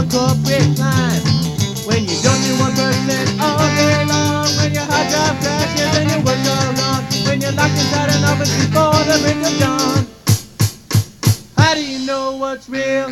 corporate line. When you don't do 1% all day long, when your hard drive crashes and your work's all wrong, when you're locked inside an office before the break of dawn. How do you know what's real?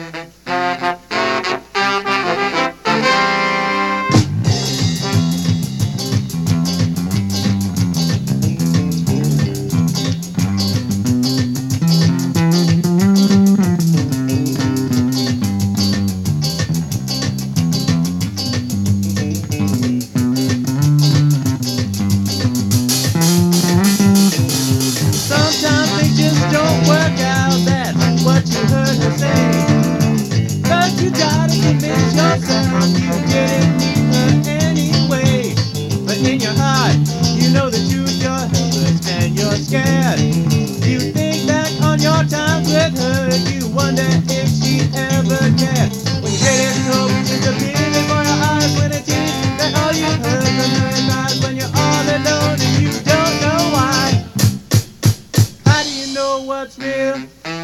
Sometimes things just don't work out, that's what you heard her say. But you gotta convince yourself you didn't need her anyway. But in your heart, you know the truth, you're helpless and you're scared. You think back on your times with her, you wonder if she ever cared. When your greatest hope disappeared before your eyes, when it seems that all you heard from her advice, when you're all alone and you don't know why. How do you know what's real?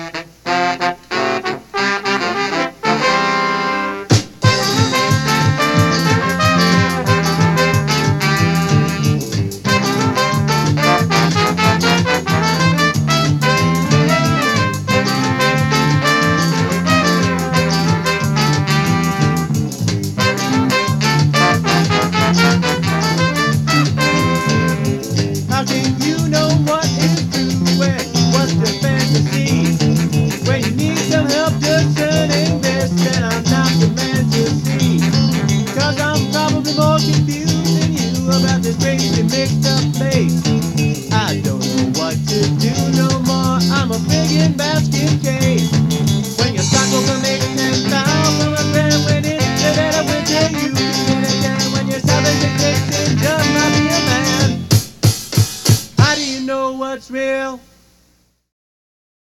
How can you know what is true and what's the fantasy? When you need some help discerning this, then I'm not the man to see. Cause I'm probably more confused than you about this crazy mixed up place. I don't know what to do no more, I'm a friggin' basket case.